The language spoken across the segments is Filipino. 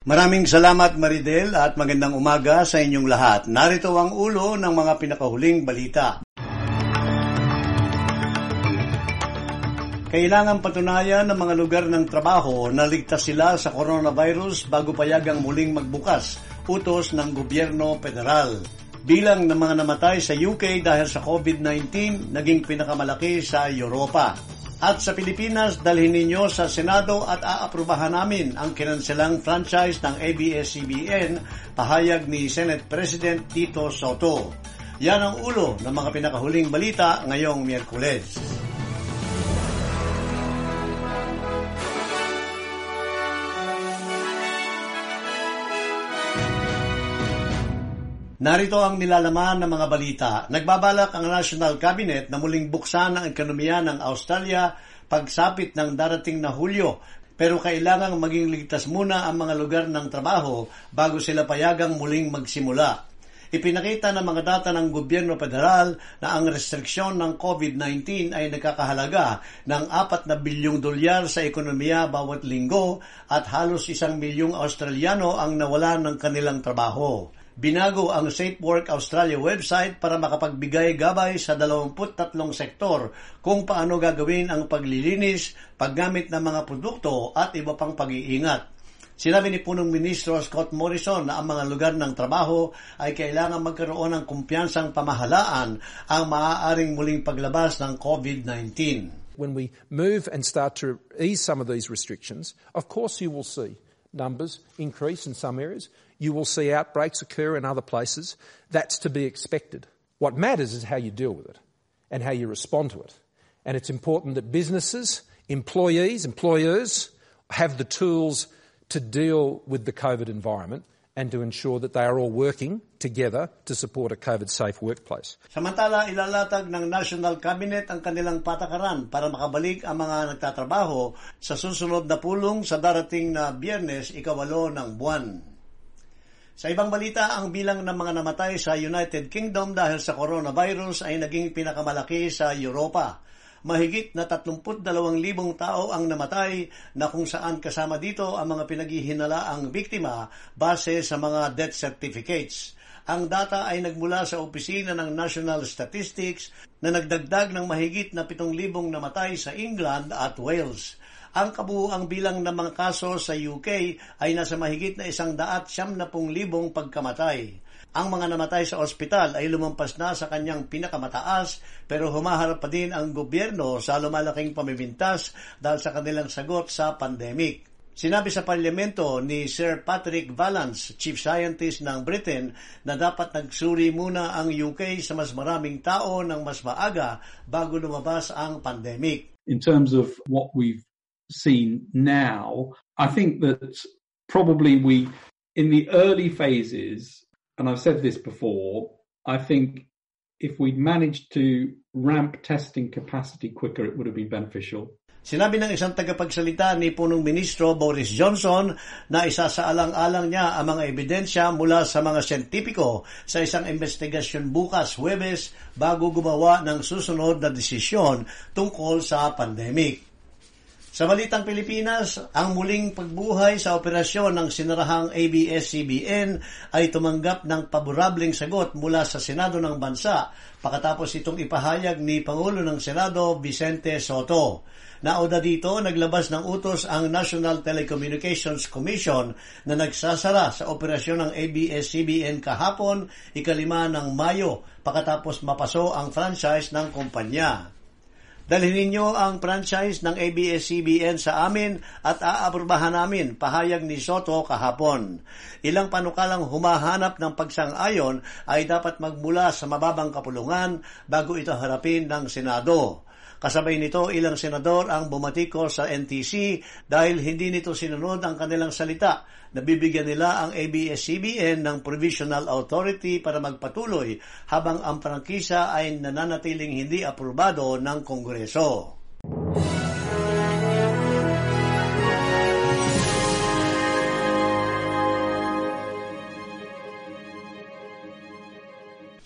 Maraming salamat Maridel at magandang umaga sa inyong lahat. Narito ang ulo ng mga pinakahuling balita. Kailangan patunayan ng mga lugar ng trabaho na ligtas sila sa coronavirus bago payagang muling magbukas, utos ng gobyerno federal. Bilang ng mga namatay sa UK dahil sa COVID-19, naging pinakamalaki sa Europa. At sa Pilipinas, dalhin ninyo sa Senado at aaprubahan namin ang kinanselang franchise ng ABS-CBN, pahayag ni Senate President Tito Soto. Yan ang ulo ng mga pinakahuling balita ngayong Miyerkules. Narito ang nilalaman ng mga balita. Nagbabalak ang National Cabinet na muling buksan ang ekonomiya ng Australia pagsapit ng darating na Hulyo, pero kailangang maging ligtas muna ang mga lugar ng trabaho bago sila payagang muling magsimula. Ipinakita ng mga data ng gobyerno federal na ang restriksyon ng COVID-19 ay nagkakahalaga ng $4 bilyong sa ekonomiya bawat linggo at halos 1 milyong Australiano ang nawalan ng kanilang trabaho. Binago ang Safe Work Australia website para makapagbigay gabay sa 23 sektor kung paano gagawin ang paglilinis, paggamit ng mga produkto at iba pang pag-iingat. Sinabi ni Punong Ministro Scott Morrison na ang mga lugar ng trabaho ay kailangan magkaroon ng kumpiyansang pamahalaan ang maaaring muling paglabas ng COVID-19. When we move and start to ease some of these restrictions, of course you will see numbers increase in some areas. You will see outbreaks occur in other places. That's to be expected. What matters is how you deal with it and how you respond to it. And it's important that businesses, employees, employers have the tools to deal with the COVID environment and to ensure that they are all working together to support a COVID-safe workplace. Samantala, ilalatag ng National Cabinet ang kanilang patakaran para makabalik ang mga nagtatrabaho sa susunod na pulong sa darating na Biyernes, 8 ng buwan. Sa ibang balita, ang bilang ng mga namatay sa United Kingdom dahil sa coronavirus ay naging pinakamalaki sa Europa. Mahigit na 32,000 tao ang namatay na kung saan kasama dito ang mga pinaghihinalaang biktima base sa mga death certificates. Ang data ay nagmula sa opisina ng National Statistics na nagdagdag ng mahigit na 7,000 namatay sa England at Wales. Ang kabuuang bilang ng mga kaso sa UK ay nasa mahigit na 170,000 pagkamatay. Ang mga namatay sa ospital ay lumampas na sa kanyang pinakamataas pero humaharap pa din ang gobyerno sa lumalaking pamibintas dahil sa kanilang sagot sa pandemic. Sinabi sa parlamento ni Sir Patrick Vallance, Chief Scientist ng Britain, na dapat nagsuri muna ang UK sa mas maraming tao ng mas maaga bago lumabas ang pandemic. In terms of what we've seen now, I think that probably in the early phases, and I've said this before, I think if we'd managed to ramp testing capacity quicker, it would have been beneficial. Sinabi ng isang tagapagsalita ni Punong Ministro Boris Johnson na isasaalang-alang niya ang mga ebidensya mula sa mga siyentipiko sa isang investigasyon bukas Huwebes bago gumawa ng susunod na desisyon tungkol sa pandemic. Sa balitang Pilipinas, ang muling pagbuhay sa operasyon ng sinarahang ABS-CBN ay tumanggap ng paborableng sagot mula sa Senado ng bansa pagkatapos itong ipahayag ni Pangulo ng Senado Vicente Sotto. Nauna dito, naglabas ng utos ang National Telecommunications Commission na nagsasara sa operasyon ng ABS-CBN kahapon, 5 ng Mayo, pagkatapos mapaso ang franchise ng kumpanya. Dalhin ninyo ang franchise ng ABS-CBN sa amin at aaprubahan namin, pahayag ni Sotto kahapon. Ilang panukalang humahanap ng pagsang-ayon ay dapat magmula sa mababang kapulungan bago ito harapin ng Senado. Kasabay nito, ilang senador ang bumatiko sa NTC dahil hindi nito sinunod ang kanilang salita na bibigyan nila ang ABS-CBN ng Provisional Authority para magpatuloy habang ang prangkisa ay nananatiling hindi aprobado ng Kongreso.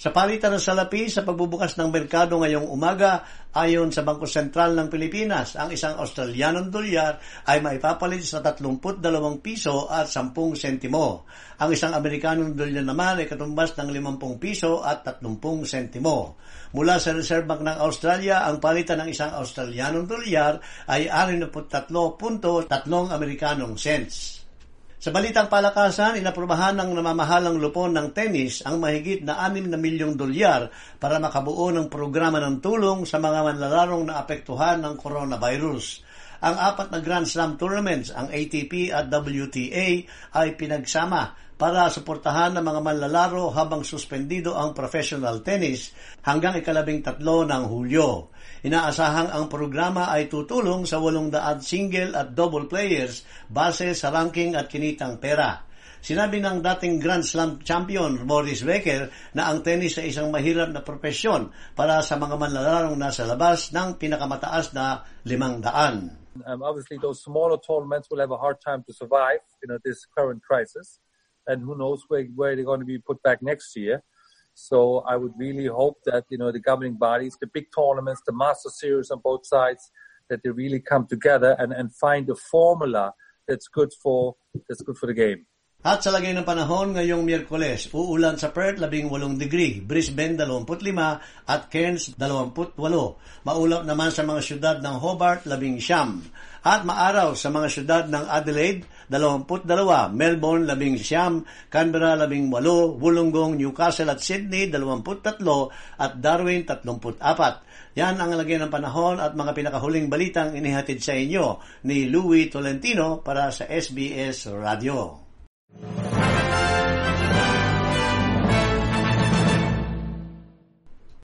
Sa palitan ng salapi sa pagbubukas ng merkado ngayong umaga, ayon sa Bangko Sentral ng Pilipinas, ang isang Australianong dolyar ay maipapalit sa 32 piso at 10 sentimo. Ang isang Amerikanong dolyar naman ay katumbas ng 50 piso at 30 sentimo. Mula sa Reserve Bank ng Australia, ang palitan ng isang Australianong dolyar ay 63.3 Amerikanong cents. Sa balitang palakasan, inaprubahan ng namamahalang lupon ng tennis ang mahigit na 6 na milyong dolyar para makabuo ng programa ng tulong sa mga manlalarong naapektuhan ng coronavirus. Ang 4 na Grand Slam tournaments, ang ATP at WTA, ay pinagsama para suportahan ng mga manlalaro habang suspendido ang professional tennis hanggang 13 ng Hulyo. Inaasahang ang programa ay tutulong sa 800 single at double players base sa ranking at kinitang pera. Sinabi ng dating Grand Slam champion Boris Becker na ang tennis ay isang mahirap na propesyon para sa mga manlalarong nasa labas ng pinakamataas na 500. Obviously, those smaller tournaments will have a hard time to survive, this current crisis, and who knows where they're going to be put back next year. So I would really hope that, the governing bodies, the big tournaments, the master series on both sides, that they really come together and find a formula that's good for the game. At sa lagay ng panahon ngayong Miyerkules, uulan sa Perth 18 degree, Brisbane 25 at Cairns 28. Maulap naman sa mga syudad ng Hobart 19 at maaraw sa mga syudad ng Adelaide 22, Melbourne 19, Canberra 18, Wollongong, Newcastle at Sydney 23 at Darwin 34. Yan ang lagay ng panahon at mga pinakahuling balitang inihatid sa inyo ni Louie Tolentino para sa SBS Radio.